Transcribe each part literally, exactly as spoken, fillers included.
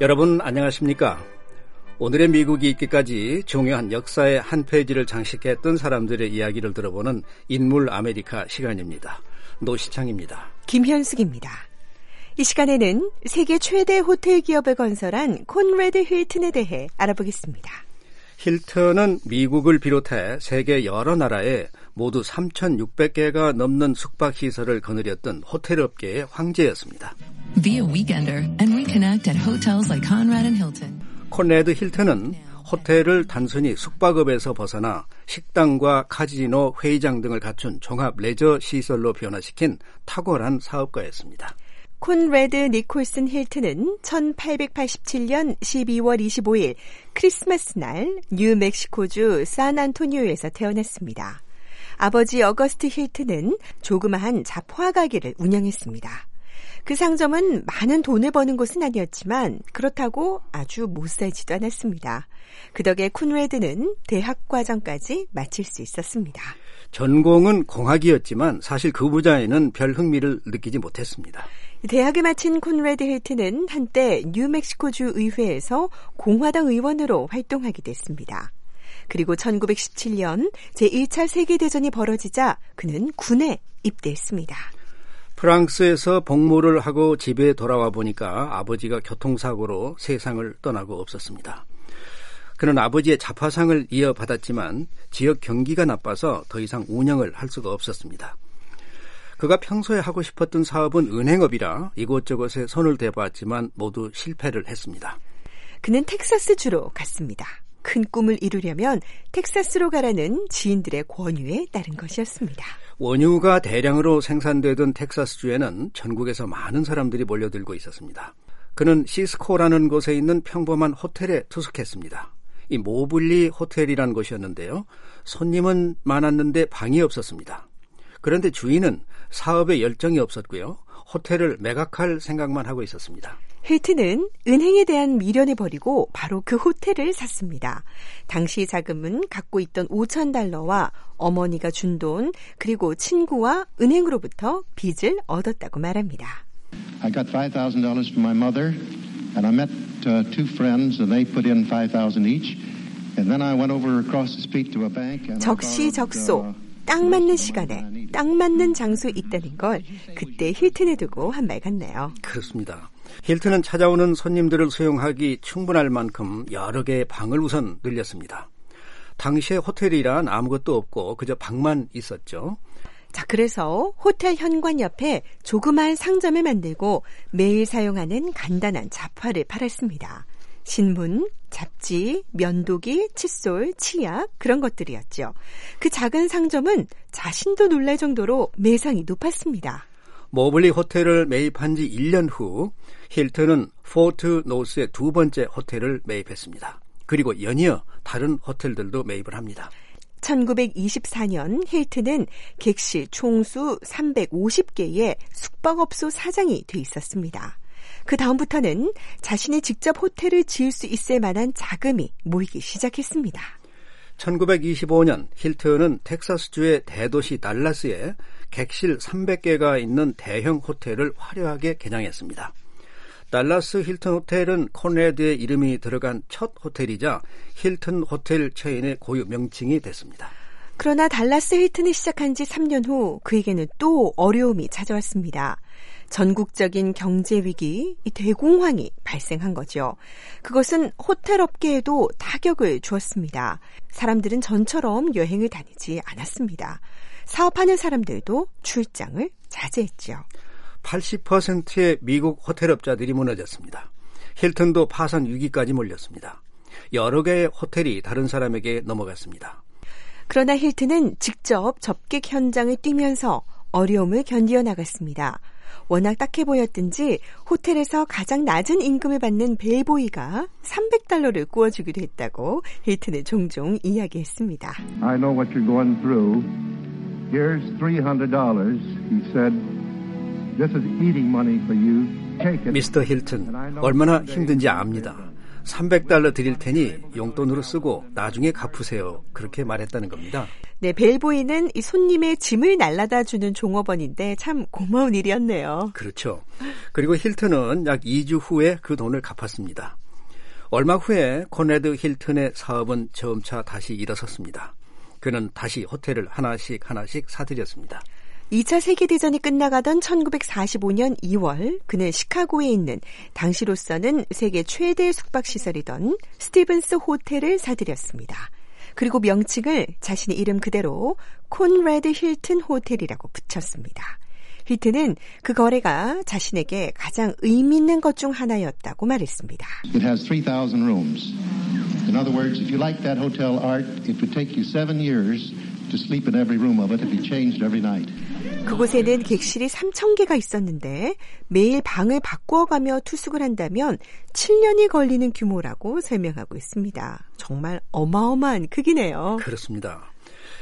여러분 안녕하십니까? 오늘의 미국이 있기까지 중요한 역사의 한 페이지를 장식했던 사람들의 이야기를 들어보는 인물 아메리카 시간입니다. 노시창입니다. 김현숙입니다. 이 시간에는 세계 최대 호텔 기업을 건설한 콘래드 힐튼에 대해 알아보겠습니다. 힐튼은 미국을 비롯해 세계 여러 나라에 모두 삼천육백 개가 넘는 숙박시설을 거느렸던 호텔업계의 황제였습니다. Be a weekender and reconnect at hotels like Conrad and Hilton. 콘래드 힐튼은 호텔을 단순히 숙박업에서 벗어나 식당과 카지노, 회의장 등을 갖춘 종합 레저 시설로 변화시킨 탁월한 사업가였습니다. 콘래드 니콜슨 힐튼은 천팔백팔십칠 년 십이월 이십오일 크리스마스 날 뉴멕시코주 샌안토니오에서 태어났습니다. 아버지 어거스트 힐튼은 조그마한 잡화 가게를 운영했습니다. 그 상점은 많은 돈을 버는 곳은 아니었지만 그렇다고 아주 못 살지도 않았습니다. 그 덕에 콘래드는 대학 과정까지 마칠 수 있었습니다. 전공은 공학이었지만 사실 그 분야에는 별 흥미를 느끼지 못했습니다. 대학을 마친 콘래드 힐튼은 한때 뉴멕시코주 의회에서 공화당 의원으로 활동하게 됐습니다. 그리고 천구백십칠 년 제일 차 세계대전이 벌어지자 그는 군에 입대했습니다. 프랑스에서 복무를 하고 집에 돌아와 보니까 아버지가 교통사고로 세상을 떠나고 없었습니다. 그는 아버지의 자파상을 이어받았지만 지역 경기가 나빠서 더 이상 운영을 할 수가 없었습니다. 그가 평소에 하고 싶었던 사업은 은행업이라 이곳저곳에 손을 대봤지만 모두 실패를 했습니다. 그는 텍사스주로 갔습니다. 큰 꿈을 이루려면 텍사스로 가라는 지인들의 권유에 따른 것이었습니다. 원유가 대량으로 생산되던 텍사스주에는 전국에서 많은 사람들이 몰려들고 있었습니다. 그는 시스코라는 곳에 있는 평범한 호텔에 투숙했습니다. 이 모블리 호텔이라는 곳이었는데요. 손님은 많았는데 방이 없었습니다. 그런데 주인은 사업에 열정이 없었고요. 호텔을 매각할 생각만 하고 있었습니다. 힐튼은 은행에 대한 미련을 버리고 바로 그 호텔을 샀습니다. 당시 자금은 갖고 있던 오천 달러와 어머니가 준 돈 그리고 친구와 은행으로부터 빚을 얻었다고 말합니다. I got five thousand dollars from my mother and I met uh, two friends and they put in five thousand each and then I went over across the street to a bank and 적시적소 딱 맞는 시간에 딱 맞는 장소에 있다는 걸 그때 힐튼에 두고 한 말 같네요. 그렇습니다. 힐튼은 찾아오는 손님들을 수용하기 충분할 만큼 여러 개의 방을 우선 늘렸습니다. 당시에 호텔이란 아무것도 없고 그저 방만 있었죠. 자, 그래서 호텔 현관 옆에 조그마한 상점을 만들고 매일 사용하는 간단한 잡화를 팔았습니다. 신문, 잡지, 면도기, 칫솔, 치약 그런 것들이었죠. 그 작은 상점은 자신도 놀랄 정도로 매상이 높았습니다. 모블리 호텔을 매입한 지 일 년 후 힐튼은 포트 노스의 두 번째 호텔을 매입했습니다. 그리고 연이어 다른 호텔들도 매입을 합니다. 천구백이십사 년 힐튼은 객실 총수 삼백오십 개의 숙박업소 사장이 돼 있었습니다. 그 다음부터는 자신이 직접 호텔을 지을 수 있을 만한 자금이 모이기 시작했습니다. 천구백이십오 년 힐튼은 텍사스주의 대도시 달라스에 객실 삼백 개가 있는 대형 호텔을 화려하게 개장했습니다. 달라스 힐튼 호텔은 콘래드의 이름이 들어간 첫 호텔이자 힐튼 호텔 체인의 고유 명칭이 됐습니다. 그러나 달라스 힐튼이 시작한 지 삼 년 후 그에게는 또 어려움이 찾아왔습니다. 전국적인 경제 위기, 이 대공황이 발생한 거죠. 그것은 호텔 업계에도 타격을 주었습니다. 사람들은 전처럼 여행을 다니지 않았습니다. 사업하는 사람들도 출장을 자제했죠. 팔십 퍼센트의 미국 호텔업자들이 무너졌습니다. 힐튼도 파산 위기까지 몰렸습니다. 여러 개의 호텔이 다른 사람에게 넘어갔습니다. 그러나 힐튼은 직접 접객 현장을 뛰면서 어려움을 견디어 나갔습니다. 워낙 딱해 보였든지 호텔에서 가장 낮은 임금을 받는 벨보이가 삼백 달러를 구워주기도 했다고 힐튼은 종종 이야기했습니다. I know what you're going through. Here's three hundred dollars. He said, this is eating money for you. Take it. 미스터 힐튼, 얼마나 힘든지 압니다. 삼백 달러 드릴 테니 용돈으로 쓰고 나중에 갚으세요. 그렇게 말했다는 겁니다. 네, 벨보이는 이 손님의 짐을 날라다 주는 종업원인데 참 고마운 일이었네요. 그렇죠. 그리고 힐튼은 약 이 주 후에 그 돈을 갚았습니다. 얼마 후에 콘래드 힐튼의 사업은 점차 다시 일어섰습니다. 그는 다시 호텔을 하나씩 하나씩 사들였습니다. 이 차 세계대전이 끝나가던 천구백사십오 년 이월 그는 시카고에 있는 당시로서는 세계 최대 숙박시설이던 스티븐스 호텔을 사들였습니다. 그리고 명칭을 자신의 이름 그대로 콘래드 힐튼 호텔이라고 붙였습니다. 힐튼은 그 거래가 자신에게 가장 의미 있는 것 중 하나였다고 말했습니다. It has three thousand rooms. In other words, if you like that hotel art, it would take you seven years to sleep in every room of it if you changed every night. 그곳에는 객실이 삼천 개가 있었는데 매일 방을 바꾸어가며 투숙을 한다면 칠 년이 걸리는 규모라고 설명하고 있습니다. 정말 어마어마한 크기네요. 그렇습니다.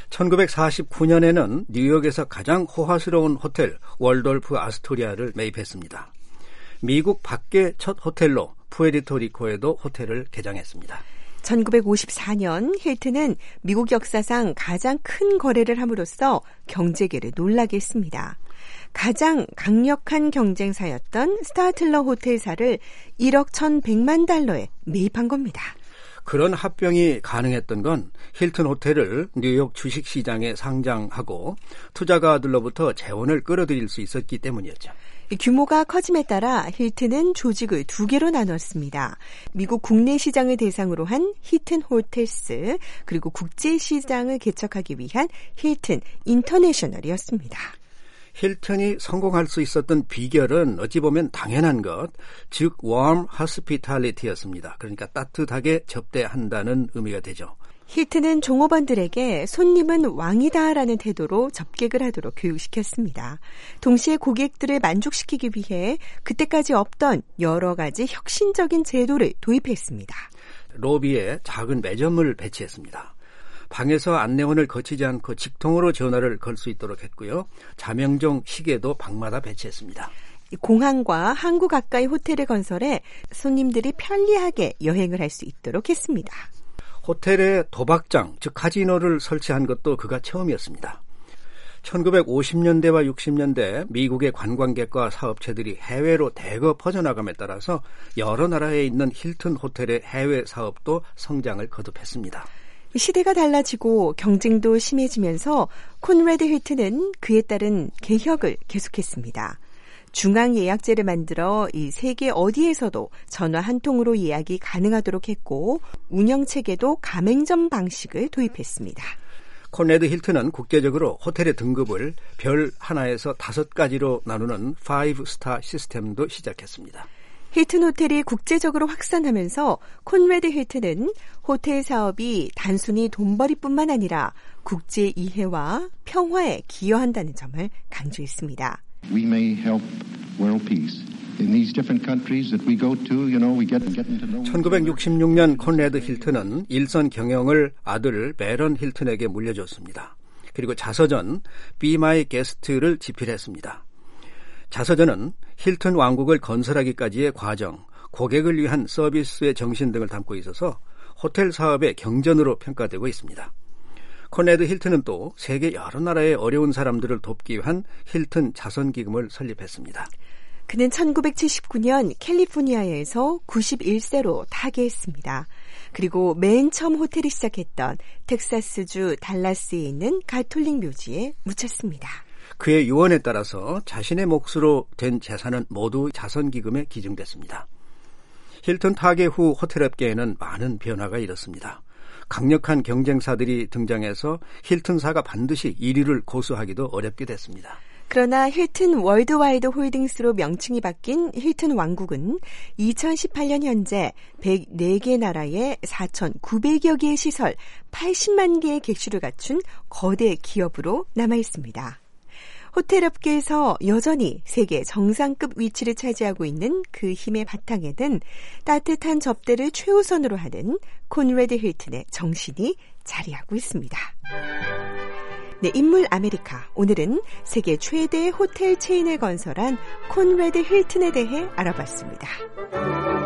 천구백사십구 년에는 뉴욕에서 가장 호화스러운 호텔 월돌프 아스토리아를 매입했습니다. 미국 밖의 첫 호텔로 푸에르토리코에도 호텔을 개장했습니다. 천구백오십사 년 힐튼은 미국 역사상 가장 큰 거래를 함으로써 경제계를 놀라게 했습니다. 가장 강력한 경쟁사였던 스타틀러 호텔사를 일억 천백만 달러에 매입한 겁니다. 그런 합병이 가능했던 건 힐튼 호텔을 뉴욕 주식시장에 상장하고 투자가들로부터 재원을 끌어들일 수 있었기 때문이었죠. 규모가 커짐에 따라 힐튼은 조직을 두 개로 나눴습니다. 미국 국내 시장을 대상으로 한 힐튼 호텔스, 그리고 국제 시장을 개척하기 위한 힐튼 인터내셔널이었습니다. 힐튼이 성공할 수 있었던 비결은 어찌 보면 당연한 것, 즉 warm hospitality였습니다. 그러니까 따뜻하게 접대한다는 의미가 되죠. 힐튼은 종업원들에게 손님은 왕이다라는 태도로 접객을 하도록 교육시켰습니다. 동시에 고객들을 만족시키기 위해 그때까지 없던 여러 가지 혁신적인 제도를 도입했습니다. 로비에 작은 매점을 배치했습니다. 방에서 안내원을 거치지 않고 직통으로 전화를 걸 수 있도록 했고요. 자명종 시계도 방마다 배치했습니다. 공항과 항구 가까이 호텔을 건설해 손님들이 편리하게 여행을 할 수 있도록 했습니다. 호텔에 도박장, 즉 카지노를 설치한 것도 그가 처음이었습니다. 천구백오십 년대와 육십 년대 미국의 관광객과 사업체들이 해외로 대거 퍼져나감에 따라서 여러 나라에 있는 힐튼 호텔의 해외 사업도 성장을 거듭했습니다. 시대가 달라지고 경쟁도 심해지면서 콘래드 힐튼은 그에 따른 개혁을 계속했습니다. 중앙 예약제를 만들어 이 세계 어디에서도 전화 한 통으로 예약이 가능하도록 했고 운영체계도 가맹점 방식을 도입했습니다. 콘래드 힐튼은 국제적으로 호텔의 등급을 별 하나에서 다섯 가지로 나누는 파이브 스타 시스템도 시작했습니다. 힐튼 호텔이 국제적으로 확산하면서 콘래드 힐튼은 호텔 사업이 단순히 돈벌이뿐만 아니라 국제 이해와 평화에 기여한다는 점을 강조했습니다. We may help world peace. In these different countries that we go to, you know, we get getting to know. 천구백육십육 년 콘래드 힐튼은 일선 경영을 아들 베런 힐튼에게 물려줬습니다. 그리고 자서전 Be My Guest를 집필했습니다. 자서전은 힐튼 왕국을 건설하기까지의 과정, 고객을 위한 서비스의 정신 등을 담고 있어서 호텔 사업의 경전으로 평가되고 있습니다. 콘래드 힐튼은 또 세계 여러 나라의 어려운 사람들을 돕기 위한 힐튼 자선기금을 설립했습니다. 그는 천구백칠십구 년 캘리포니아에서 구십일 세로 타계했습니다. 그리고 맨 처음 호텔이 시작했던 텍사스주 달라스에 있는 가톨릭 묘지에 묻혔습니다. 그의 유언에 따라서 자신의 몫으로 된 재산은 모두 자선기금에 기증됐습니다. 힐튼 타계 후 호텔업계에는 많은 변화가 일었습니다. 강력한 경쟁사들이 등장해서 힐튼사가 반드시 일 위를 고수하기도 어렵게 됐습니다. 그러나 힐튼 월드와이드 홀딩스로 명칭이 바뀐 힐튼 왕국은 이천십팔 년 현재 백사 개 나라에 사천구백여 개의 시설, 팔십만 개의 객실을 갖춘 거대 기업으로 남아있습니다. 호텔업계에서 여전히 세계 정상급 위치를 차지하고 있는 그 힘의 바탕에는 따뜻한 접대를 최우선으로 하는 콘래드 힐튼의 정신이 자리하고 있습니다. 네, 인물 아메리카. 오늘은 세계 최대의 호텔 체인을 건설한 콘래드 힐튼에 대해 알아봤습니다.